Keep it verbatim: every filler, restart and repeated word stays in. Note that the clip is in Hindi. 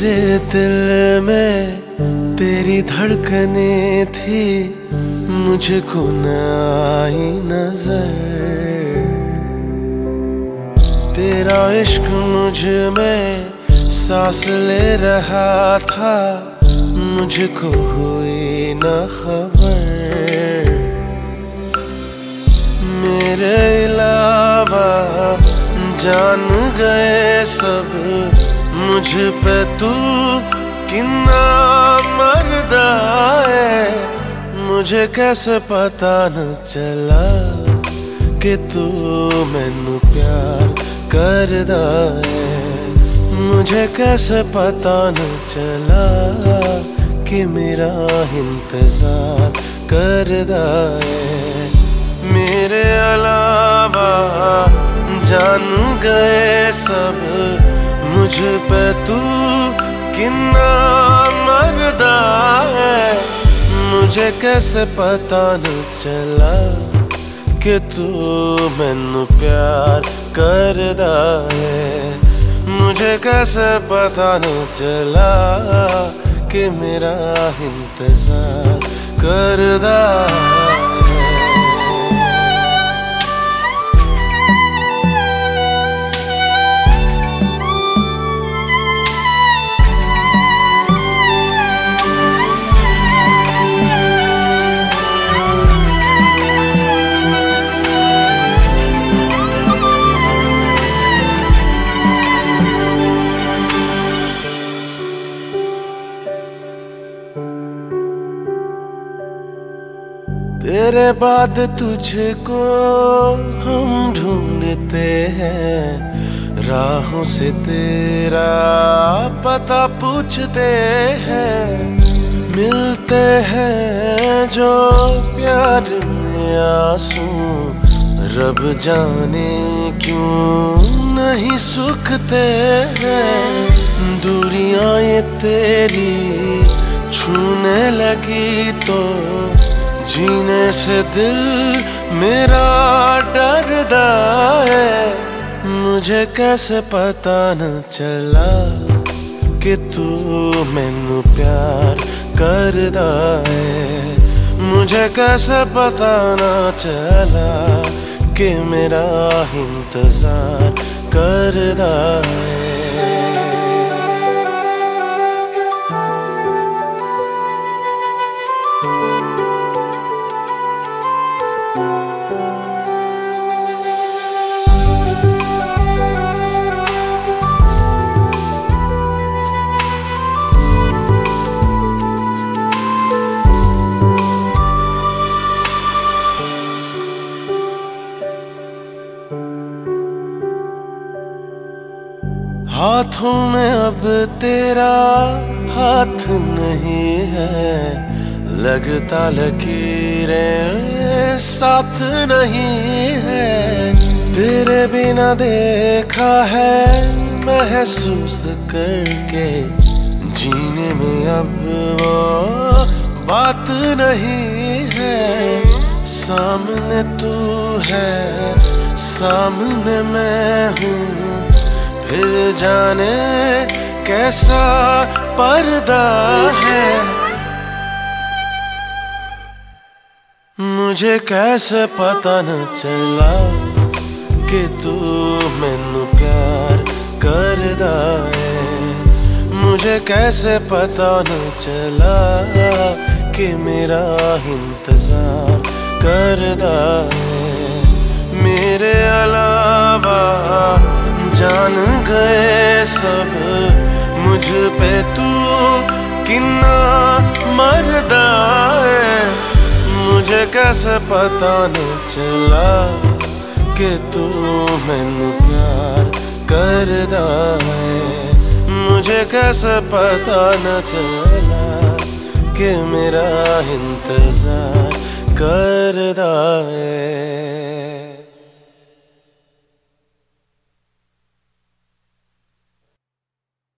मेरे दिल में तेरी धड़कने थी, मुझको न आई नजर। तेरा इश्क मुझ में सांस ले रहा था, मुझको हुई न खबर। मेरे अलावा जान गए सब, मुझ पे तू कितना मर्दा है। मुझे कैसे पता न चला कि तू मैनू प्यार करदा है। मुझे कैसे पता न चला कि मेरा इंतजार करदा है। मेरे अलावा जान गए सब, मुझ पे तू कितना मर्दा है। मुझे कैसे पता न चला कि तू मैनू प्यार करदा है। मुझे कैसे पता न चला कि मेरा इंतजार करदा है। तेरे बाद तुझको हम ढूंढते हैं, राहों से तेरा पता पूछते हैं। मिलते हैं जो प्यार में आंसू, रब जाने क्यों नहीं सुखते हैं। दूरियां ये तेरी छूने लगी तो जीने से दिल मेरा डरदा है। मुझे कैसे पता न चला कि तू मैनू प्यार करदा है। मुझे कैसे पता न चला कि मेरा इंतजार करदा है। हाथों में अब तेरा हाथ नहीं है, लगता लकीरें साथ नहीं है। तेरे बिना देखा है महसूस करके, जीने में अब वो बात नहीं है। सामने तू है, सामने मैं हूँ, फिर जाने कैसा पर्दा है। मुझे कैसे पता न चला कि तू मैनू प्यार करदा है। मुझे कैसे पता न चला कि मेरा इंतजार करदा है। मेरे अलावा जान गए सब, मुझ पे तू कितना मर्दा है। मुझे कैसे पता न चला कि तू मैनू प्यार करदा है। मुझे कैसे पता न चला कि मेरा इंतजार करदा है।